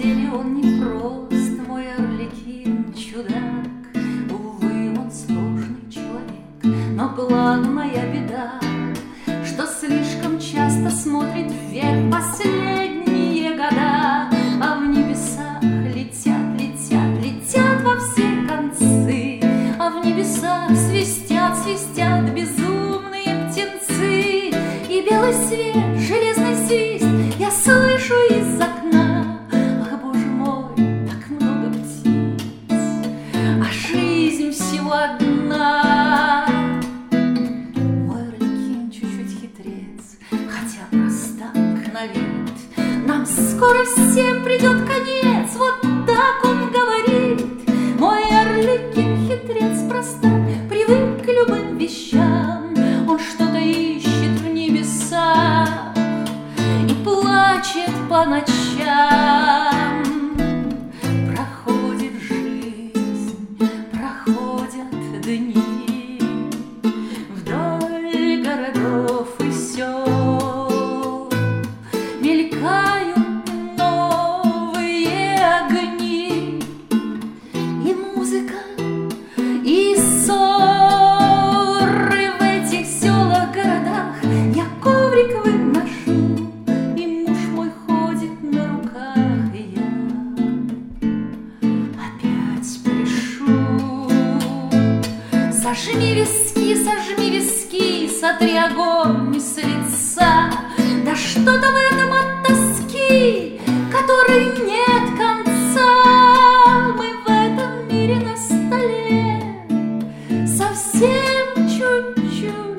деле он не прост, мой Арлекин чудак. Увы, он сложный человек, но главная беда, что слишком часто смотрит вверх последние года, а в небесах летят, летят, летят во все концы, а в небесах свистят, свистят безумные птенцы, и белый свет, железный свист я слышу из окна. Ах, Боже мой, так много птиц, а жизнь всего одна. Мой Арлекин чуть-чуть хитрец, хотя простак на вид. Нам скоро всем придет конец, вот так он говорит. Мой Арлекин хитрец простак, привык к любым вещам. Он что-то ищет в небесах и плачет по ночам. Проходит жизнь, проходят дни, вдоль городов и сел мелькают новые огни, и музыка, и ссоры в этих селах, городах. Я коврик выношу, и муж мой ходит на руках, и я опять пишу. Сожми виски, сотри огонь с лица. Да что-то в этом от тоски, которой нет конца. Мы в этом мире на столе совсем чуть-чуть